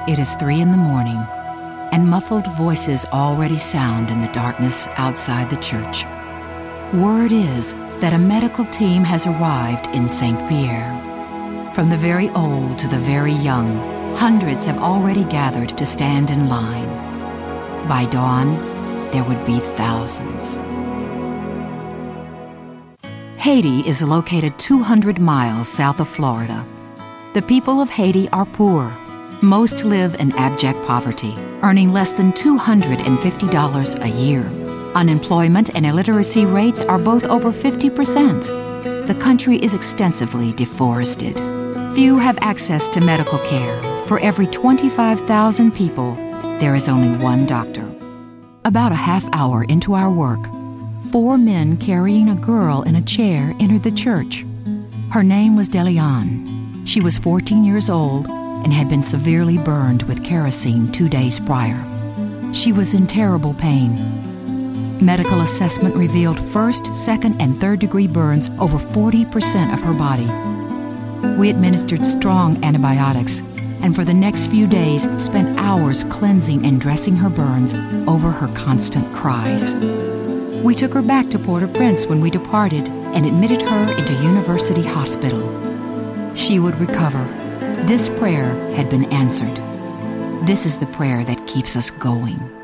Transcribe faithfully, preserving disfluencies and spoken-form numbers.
It is three in the morning, and muffled voices already sound in the darkness outside the church. Word is that a medical team has arrived in Saint Pierre. From the very old to the very young, hundreds have already gathered to stand in line. By dawn, there would be thousands. Haiti is located two hundred miles south of Florida. The people of Haiti are poor. Most live in abject poverty, earning less than two hundred fifty dollars a year. Unemployment and illiteracy rates are both over fifty percent. The country is extensively deforested. Few have access to medical care. For every twenty-five thousand people, there is only one doctor. About a half hour into our work, four men carrying a girl in a chair entered the church. Her name was Deliane. She was fourteen years old and had been severely burned with kerosene two days prior. She was in terrible pain. Medical assessment revealed first, second, and third degree burns over forty percent of her body. We administered strong antibiotics, and for the next few days spent hours cleansing and dressing her burns over her constant cries. We took her back to Port-au-Prince when we departed and admitted her into University Hospital. She would recover. This prayer had been answered. This is the prayer that keeps us going.